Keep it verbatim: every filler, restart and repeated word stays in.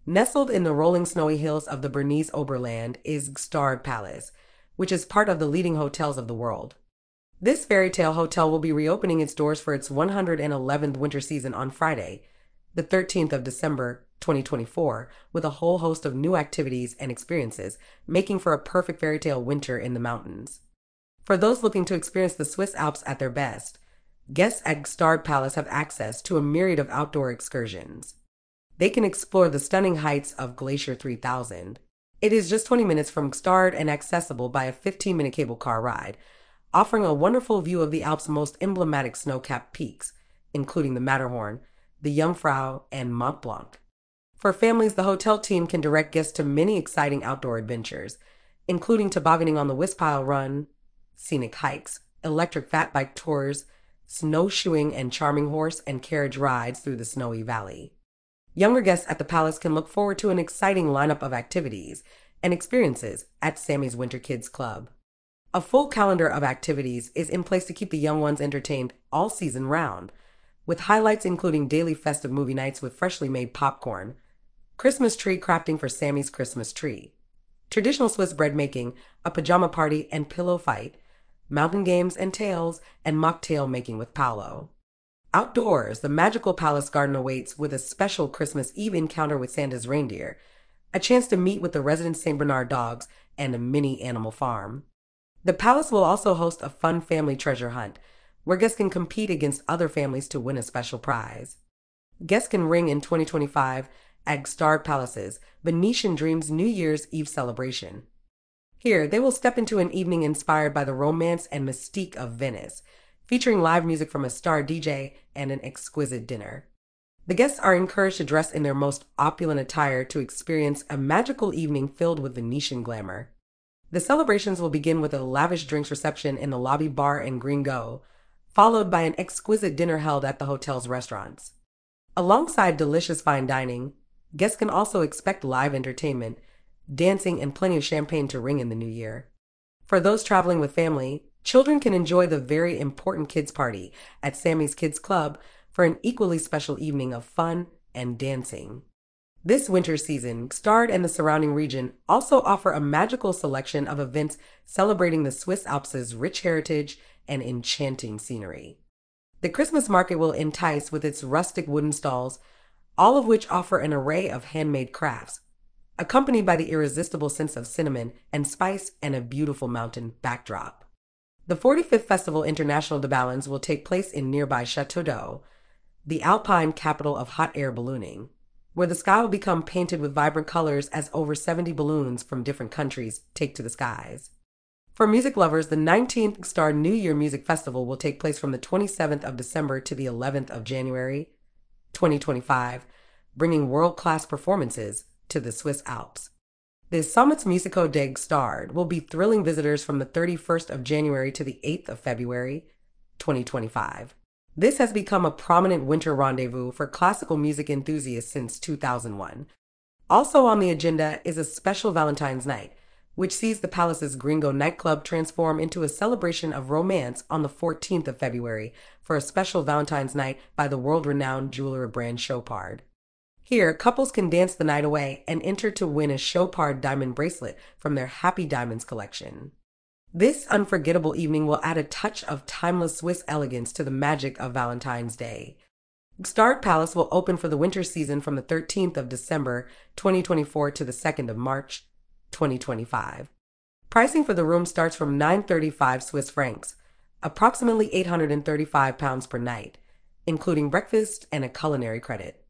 Nestled in the rolling snowy hills of the Bernese Oberland is Gstard Palace, which is part of the leading hotels of the world. This fairy tale hotel will be reopening its doors for its one hundred eleventh winter season on Friday, the thirteenth of December, twenty twenty-four, with a whole host of new activities and experiences, making for a perfect fairy tale winter in the mountains. For those looking to experience the Swiss Alps at their best, guests at Gstard Palace have access to a myriad of outdoor excursions. They can explore the stunning heights of Glacier three thousand. It is just twenty minutes from Gstard and accessible by a fifteen-minute cable car ride, offering a wonderful view of the Alps' most emblematic snow-capped peaks, including the Matterhorn, the Jungfrau, and Mont Blanc. For families, the hotel team can direct guests to many exciting outdoor adventures, including tobogganing on the Wispile Run, scenic hikes, electric fat bike tours, snowshoeing, and charming horse and carriage rides through the snowy valley. Younger guests at the palace can look forward to an exciting lineup of activities and experiences at Sammy's Winter Kids Club. A full calendar of activities is in place to keep the young ones entertained all season round, with highlights including daily festive movie nights with freshly made popcorn, Christmas tree crafting for Sammy's Christmas tree, traditional Swiss bread making, a pajama party and pillow fight, mountain games and tales, and mocktail making with Paolo. Outdoors, the magical palace garden awaits with a special Christmas Eve encounter with Santa's reindeer, a chance to meet with the resident Saint Bernard dogs, and a mini animal farm. The palace will also host a fun family treasure hunt, where guests can compete against other families to win a special prize. Guests can ring in twenty twenty-five at Gstard Palace's Venetian Dreams New Year's Eve celebration. Here, they will step into an evening inspired by the romance and mystique of Venice, featuring live music from a star D J and an exquisite dinner. The guests are encouraged to dress in their most opulent attire to experience a magical evening filled with Venetian glamour. The celebrations will begin with a lavish drinks reception in the lobby bar and Gringo, followed by an exquisite dinner held at the hotel's restaurants. Alongside delicious fine dining, guests can also expect live entertainment, dancing, and plenty of champagne to ring in the new year. For those traveling with family, children can enjoy the very important kids' party at Sammy's Kids Club for an equally special evening of fun and dancing. This winter season, Gstard and the surrounding region also offer a magical selection of events celebrating the Swiss Alps' rich heritage and enchanting scenery. The Christmas market will entice with its rustic wooden stalls, all of which offer an array of handmade crafts, accompanied by the irresistible sense of cinnamon and spice and a beautiful mountain backdrop. The forty-fifth Festival International de Ballons will take place in nearby Chateau d'Eau, the alpine capital of hot air ballooning, where the sky will become painted with vibrant colors as over seventy balloons from different countries take to the skies. For music lovers, the nineteenth Gstard New Year Music Festival will take place from the twenty-seventh of December to the eleventh of January, twenty twenty-five, bringing world-class performances to the Swiss Alps. The Sommets Musico de Gstard will be thrilling visitors from the thirty-first of January to the eighth of February, twenty twenty-five. This has become a prominent winter rendezvous for classical music enthusiasts since two thousand one. Also on the agenda is a special Valentine's Night, which sees the palace's Gringo nightclub transform into a celebration of romance on the fourteenth of February for a special Valentine's Night by the world-renowned jeweler brand Chopard. Here, couples can dance the night away and enter to win a Chopard diamond bracelet from their Happy Diamonds collection. This unforgettable evening will add a touch of timeless Swiss elegance to the magic of Valentine's Day. Gstard Palace will open for the winter season from the thirteenth of December, twenty twenty-four to the second of March, twenty twenty-five. Pricing for the room starts from nine hundred thirty-five Swiss francs, approximately eight hundred thirty-five pounds per night, including breakfast and a culinary credit.